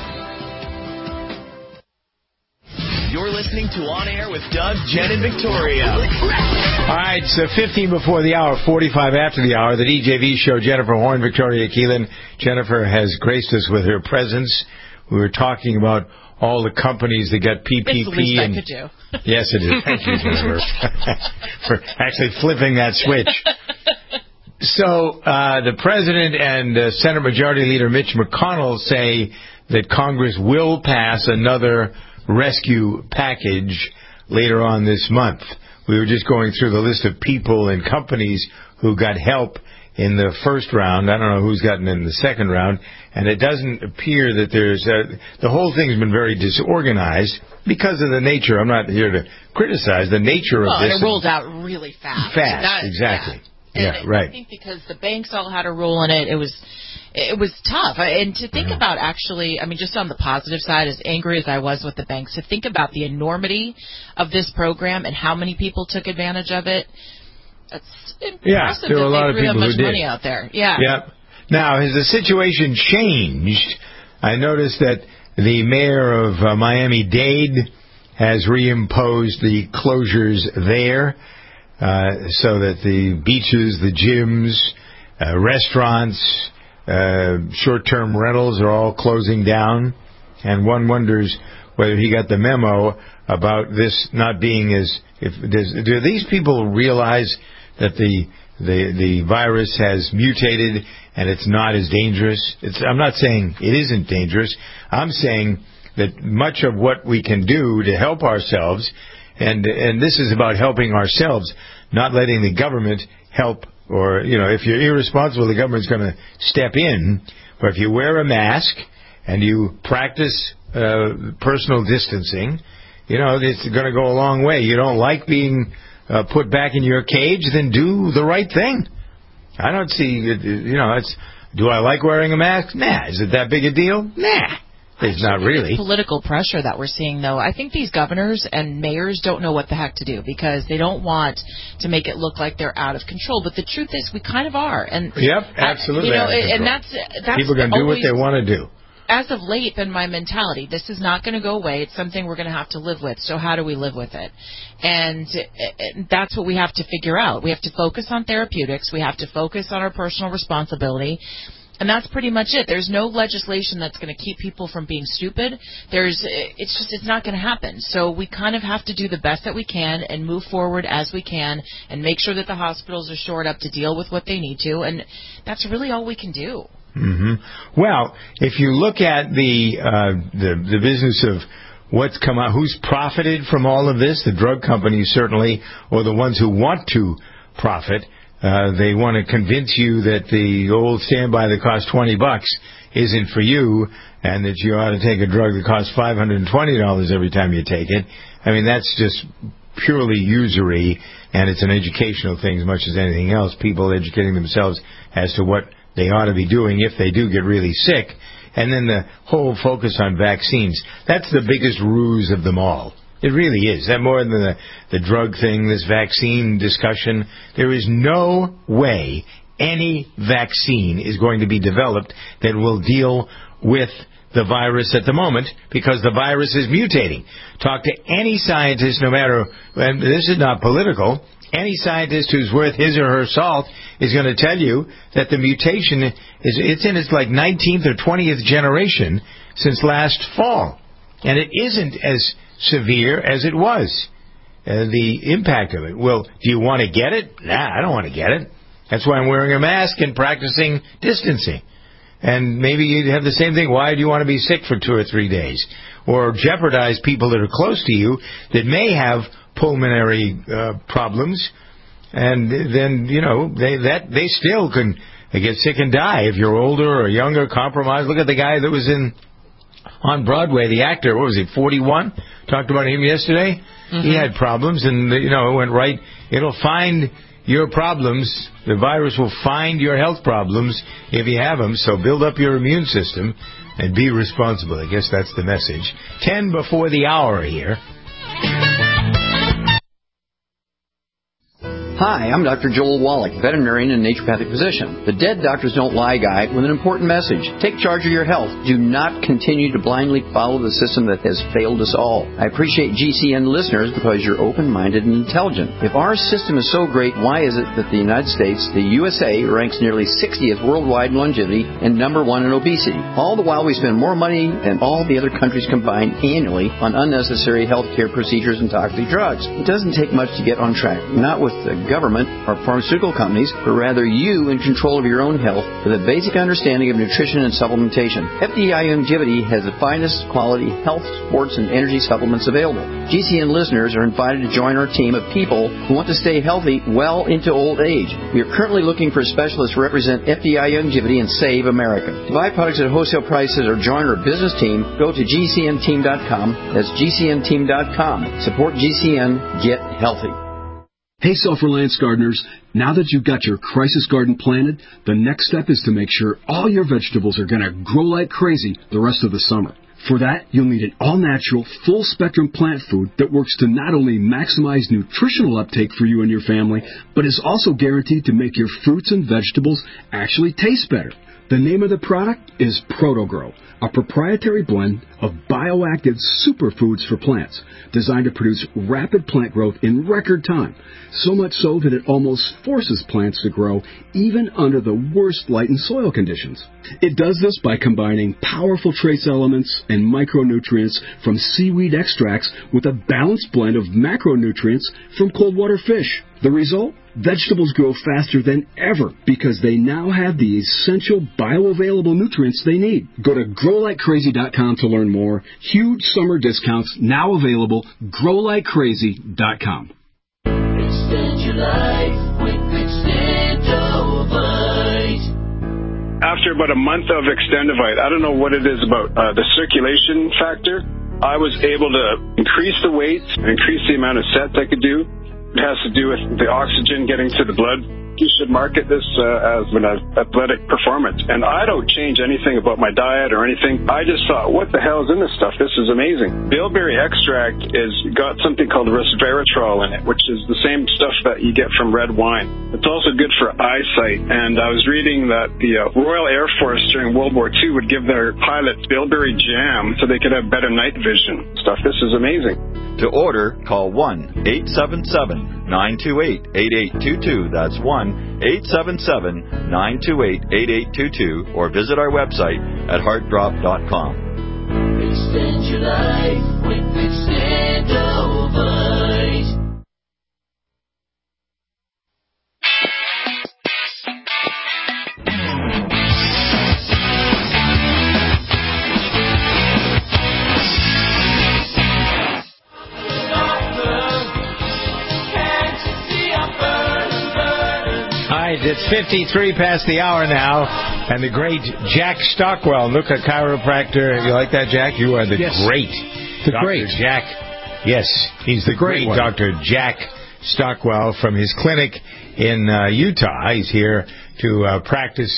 You're listening to On Air with Doug, Jen, and Victoria.
All right, so fifteen before the hour, forty-five after the hour, the D J V show, Jennifer Horn, Victoria Keelan. Jennifer has graced us with her presence. We were talking about all the companies that got P P P.
It's the least
and,
I could do.
Yes, it is. Thank you, Jennifer, for actually flipping that switch. So uh, the President and uh, Senate Majority Leader Mitch McConnell say that Congress will pass another rescue package later on this month. We were just going through the list of people and companies who got help in the first round. I don't know who's gotten in the second round. And it doesn't appear that there's... Uh, the whole thing's been very disorganized because of the nature. I'm not here to criticize the nature
well,
of this.
Well, it rolled out really fast.
Fast,
that,
exactly.
Yeah,
yeah right.
I think because the banks all had a role in it, it was... It was tough. And to think about actually, I mean, just on the positive side, as angry as I was with the banks, to think about the enormity of this program and how many people took advantage of it, it's impressive
yeah, there were a lot
that
of
they threw that
people
much
who did.
money out there. Yeah.
Yep. Now, has the situation changed? I noticed that the mayor of uh, Miami-Dade has reimposed the closures there uh, so that the beaches, the gyms, uh, restaurants... Uh, short-term rentals are all closing down, and one wonders whether he got the memo about this not being as. If does, do these people realize that the the the virus has mutated and it's not as dangerous? It's, I'm not saying it isn't dangerous. I'm saying that much of what we can do to help ourselves, and and this is about helping ourselves, not letting the government help. Or, you know, if you're irresponsible, the government's going to step in. But if you wear a mask and you practice uh, personal distancing, you know, it's going to go a long way. You don't like being uh, put back in your cage, then do the right thing. I don't see, you know, it's, do I like wearing a mask? Nah. Is it that big a deal? Nah. It's not really.
Political pressure that we're seeing, though. I think these governors and mayors don't know what the heck to do because they don't want to make it look like they're out of control. But the truth is, we kind of are. And
yep, absolutely.
I, you know,
out of
and
control.
that's that's
people can do what they want to do.
As of late, been my mentality. This is not going to go away. It's something we're going to have to live with. So how do we live with it? And that's what we have to figure out. We have to focus on therapeutics. We have to focus on our personal responsibility. And that's pretty much it. There's no legislation that's going to keep people from being stupid. There's, it's just, it's not going to happen. So we kind of have to do the best that we can and move forward as we can and make sure that the hospitals are shored up to deal with what they need to. And that's really all we can do.
Mm-hmm. Well, if you look at the, uh, the, the business of what's come out, who's profited from all of this, the drug companies certainly, or the ones who want to profit. Uh, they want to convince you that the old standby that costs twenty bucks isn't for you and that you ought to take a drug that costs five hundred twenty dollars every time you take it. I mean, that's just purely usury, and it's an educational thing as much as anything else. People educating themselves as to what they ought to be doing if they do get really sick. And then the whole focus on vaccines. That's the biggest ruse of them all. It really is. That more than the, the drug thing, this vaccine discussion. There is no way any vaccine is going to be developed that will deal with the virus at the moment because the virus is mutating. Talk to any scientist, no matter, and this is not political, any scientist who's worth his or her salt is going to tell you that the mutation is, it's in its like nineteenth or twentieth generation since last fall. And it isn't as severe as it was, uh, the impact of it. Well, do you want to get it? Nah, I don't want to get it. That's why I'm wearing a mask and practicing distancing. And maybe you have the same thing. Why do you want to be sick for two or three days? Or jeopardize people that are close to you that may have pulmonary uh, problems. And then, you know, they that they still can they get sick and die if you're older or younger, compromised. Look at the guy that was in on Broadway, the actor, what was he, forty-one? Talked about him yesterday. Mm-hmm. He had problems, and, you know, it went right. It'll find your problems. The virus will find your health problems if you have them, so build up your immune system and be responsible. I guess that's the message. Ten before the hour here.
Hi, I'm Doctor Joel Wallach, veterinarian and naturopathic physician. The Dead Doctors Don't Lie guy with an important message. Take charge of your health. Do not continue to blindly follow the system that has failed us all. I appreciate G C N listeners because you're open-minded and intelligent. If our system is so great, why is it that the United States, the U S A, ranks nearly sixtieth worldwide in longevity and number one in obesity? All the while we spend more money than all the other countries combined annually on unnecessary health care procedures and toxic drugs. It doesn't take much to get on track. Not with the government or pharmaceutical companies, but rather you in control of your own health with a basic understanding of nutrition and supplementation. F D I Longevity has the finest quality health, sports, and energy supplements available. G C N listeners are invited to join our team of people who want to stay healthy well into old age. We are currently looking for specialists to represent F D I Longevity and Save America. To buy products at wholesale prices or join our business team, go to G C N team dot com. That's G C N team dot com. Support G C N. Get healthy.
Hey, Self-Reliance gardeners, now that you've got your crisis garden planted, the next step is to make sure all your vegetables are going to grow like crazy the rest of the summer. For that, you'll need an all-natural, full-spectrum plant food that works to not only maximize nutritional uptake for you and your family, but is also guaranteed to make your fruits and vegetables actually taste better. The name of the product is ProtoGrow, a proprietary blend of bioactive superfoods for plants, designed to produce rapid plant growth in record time, so much so that it almost forces plants to grow even under the worst light and soil conditions. It does this by combining powerful trace elements and micronutrients from seaweed extracts with a balanced blend of macronutrients from cold water fish. The result? Vegetables grow faster than ever because they now have the essential bioavailable nutrients they need. Go to grow like crazy dot com to learn more. Huge summer discounts now available. grow like crazy dot com.
Extend your life with Extendovite.
After about a month of Extendovite, I don't know what it is about uh, the circulation factor. I was able to increase the weight, increase the amount of sets I could do. It has to do with the oxygen getting to the blood. You should market this uh, as an athletic performance. And I don't change anything about my diet or anything. I just thought, what the hell is in this stuff? This is amazing. Bilberry extract is got something called resveratrol in it, which is the same stuff that you get from red wine. It's also good for eyesight. And I was reading that the uh, Royal Air Force during World War Two would give their pilots bilberry jam so they could have better night vision stuff. This is amazing.
To order, call one eight seven seven, nine two eight, eight eight two two. That's one eight seven seven, nine two eight, eight eight two two, or visit our website at heart drop dot com.
Extend your life with Extendovite.
It's fifty-three past the hour now, and the great Jack Stockwell, Nuka chiropractor. You like that, Jack? You are the
yes.
great.
The
Doctor
great.
Jack. Yes, he's the, the great, great Doctor Jack Stockwell from his clinic in uh, Utah. He's here to uh, practice,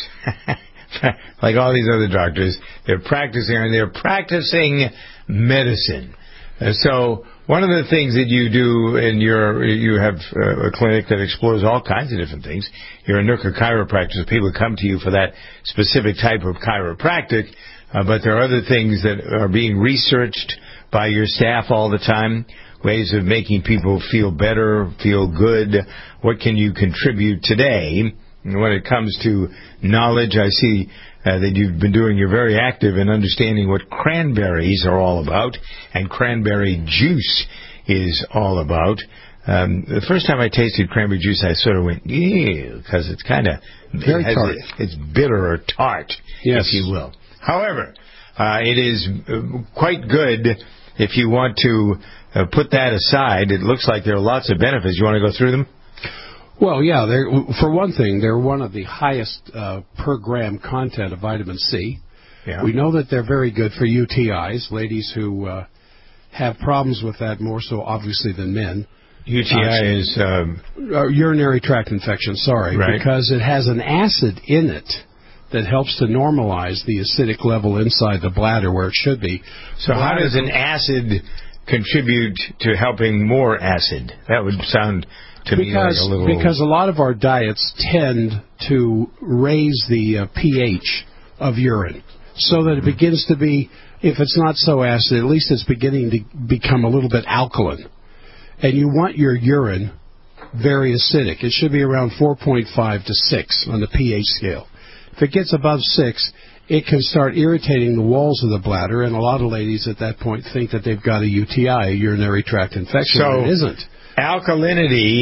like all these other doctors. They're practicing, and they're practicing medicine. Uh, so one of the things that you do in your, you have uh, a clinic that explores all kinds of different things. You're a Nuka chiropractor, so people come to you for that specific type of chiropractic, uh, but there are other things that are being researched by your staff all the time, ways of making people feel better, feel good. What can you contribute today? And when it comes to knowledge, I see uh, that you've been doing, you're very active in understanding what cranberries are all about, and cranberry juice is all about. Um, the first time I tasted cranberry juice, I sort of went, ew, because it's kind of very it tart. A, it's bitter or tart, yes. if you will. However, uh, it is quite good if you want to uh, put that aside. It looks like there are lots of benefits. You want to go through them?
Well, yeah. For one thing, they're one of the highest uh, per gram content of vitamin C.
Yeah.
We know that they're very good for U T Is, ladies who uh, have problems with that more so obviously than men.
U T I uh, is um,
uh, urinary tract infection. Sorry,
right.
Because it has an acid in it that helps to normalize the acidic level inside the bladder where it should be.
So how does an acid contribute to helping more acid? That would sound to me like a little...
Because a lot of our diets tend to raise the uh, pH of urine so that it mm-hmm. begins to be, if it's not so acid, at least it's beginning to become a little bit alkaline. And you want your urine very acidic. It should be around four point five to six on the pH scale. If it gets above six, it can start irritating the walls of the bladder, and a lot of ladies at that point think that they've got a U T I, a urinary tract infection,
so
but it isn't.
Alkalinity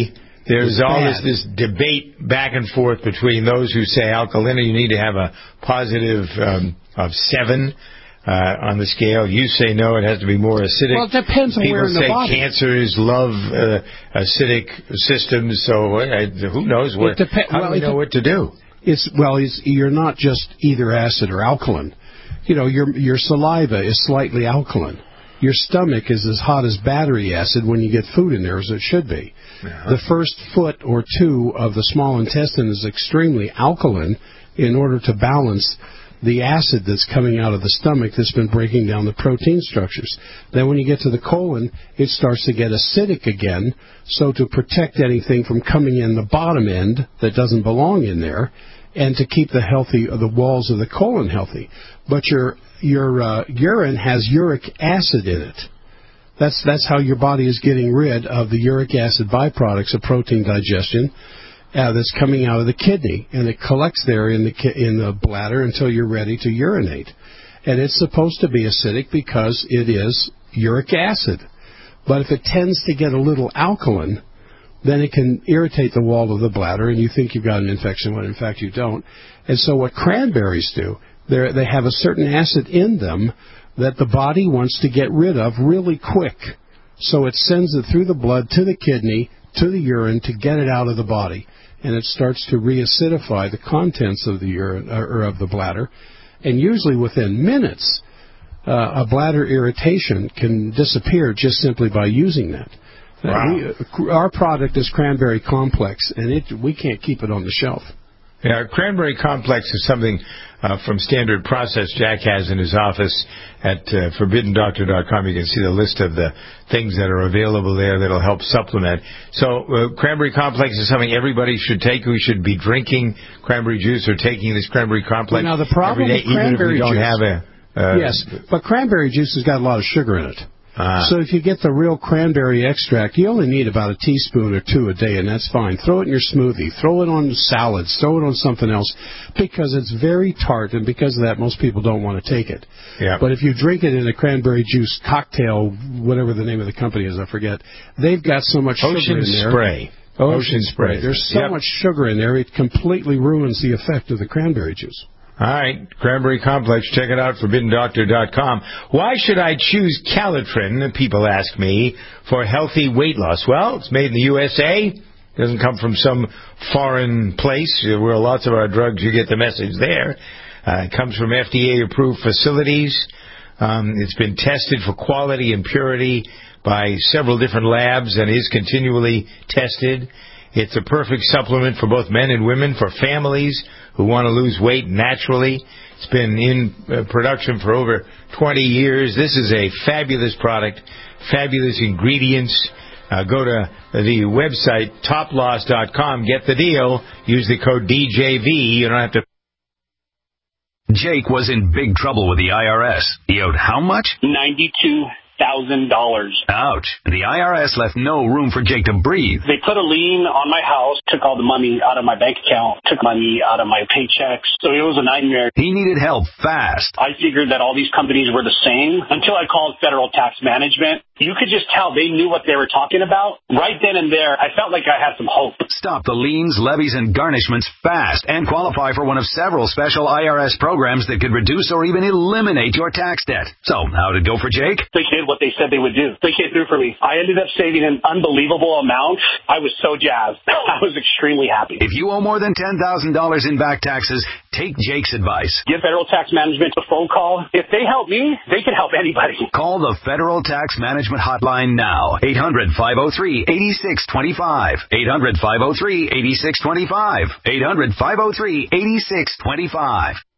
there's
is
all
bad.
this, this debate back and forth between those who say alkalinity, you need to have a positive um, of seven uh, on the scale. You say no, it has to be more acidic.
Well, it depends on
People
where in the
say
body.
cancers love uh, acidic systems, so uh, who knows what?
It depe-
how
well,
do we
it
know
de-
what to do?
It's well, it's, you're not just either acid or alkaline. You know, your your saliva is slightly alkaline. Your stomach is as hot as battery acid when you get food in there, as it should be. Uh-huh. The first foot or two of the small intestine is extremely alkaline in order to balance the acid that's coming out of the stomach that's been breaking down the protein structures. Then when you get to the colon, it starts to get acidic again, so to protect anything from coming in the bottom end that doesn't belong in there, and to keep the healthy the walls of the colon healthy. But your your uh, urine has uric acid in it. That's that's how your body is getting rid of the uric acid byproducts of protein digestion uh, that's coming out of the kidney, and it collects there in the ki- in the bladder until you're ready to urinate. And it's supposed to be acidic because it is uric acid. But if it tends to get a little alkaline, then it can irritate the wall of the bladder, and you think you've got an infection when in fact you don't. And so what cranberries do, they have a certain acid in them that the body wants to get rid of really quick. So it sends it through the blood to the kidney, to the urine, to get it out of the body. And it starts to reacidify the contents of the urine, or of the bladder. And usually within minutes, uh, a bladder irritation can disappear just simply by using that.
Wow.
We, our product is Cranberry Complex, and it we can't keep it on the shelf.
Yeah, Cranberry Complex is something uh, from Standard Process Jack has in his office at uh, forbidden doctor dot com. You can see the list of the things that are available there that'll help supplement. So uh, Cranberry Complex is something everybody should take. We should be drinking cranberry juice or taking this Cranberry Complex
well, now the problem
every day,
with
even if we
cranberry
don't
juice,
have a... Uh,
yes, but cranberry juice has got a lot of sugar in it.
Uh,
so if you get the real cranberry extract, you only need about a teaspoon or two a day, and that's fine. Throw it in your smoothie. Throw it on salads. Throw it on something else, because it's very tart, and because of that, most people don't want to take it.
Yeah.
But if you drink it in a cranberry juice cocktail, whatever the name of the company is, I forget, they've got so much
Ocean
sugar in there.
Spray.
Ocean,
Ocean Spray.
There's so
Yep.
much sugar in there, it completely ruins the effect of the cranberry juice.
All right, Cranberry Complex. Check it out, forbidden doctor dot com. Why should I choose Calitrin, people ask me, for healthy weight loss? Well, it's made in the U S A. It doesn't come from some foreign place where lots of our drugs, you get the message there. Uh, it comes from F D A-approved facilities. Um, it's been tested for quality and purity by several different labs and is continually tested. It's a perfect supplement for both men and women, for families who want to lose weight naturally. It's been in uh, production for over twenty years. This is a fabulous product, fabulous ingredients. Uh, go to the website, top loss dot com. Get the deal. Use the code D J V. You don't have to...
Jake was in big trouble with the I R S. He owed how much?
ninety-two thousand dollars.
Ouch. The I R S left no room for Jake to breathe.
They put a lien on my house, took all the money out of my bank account, took money out of my paychecks. So it was a nightmare.
He needed help fast.
I figured that all these companies were the same until I called Federal Tax Management. You could just tell they knew what they were talking about. Right then and there, I felt like I had some hope.
Stop the liens, levies, and garnishments fast and qualify for one of several special I R S programs that could reduce or even eliminate your tax debt. So, how did it go for Jake?
They did what they said they would do. They came through for me. I ended up saving an unbelievable amount. I was so jazzed. I was extremely happy.
If you owe more than ten thousand dollars in back taxes, take Jake's advice.
Give Federal Tax Management a phone call. If they help me, they can help anybody.
Call the Federal Tax Management Hotline now. eight hundred, five oh three, eight six two five. eight hundred, five oh three, eight six two five. eight hundred, five oh three, eight six two five.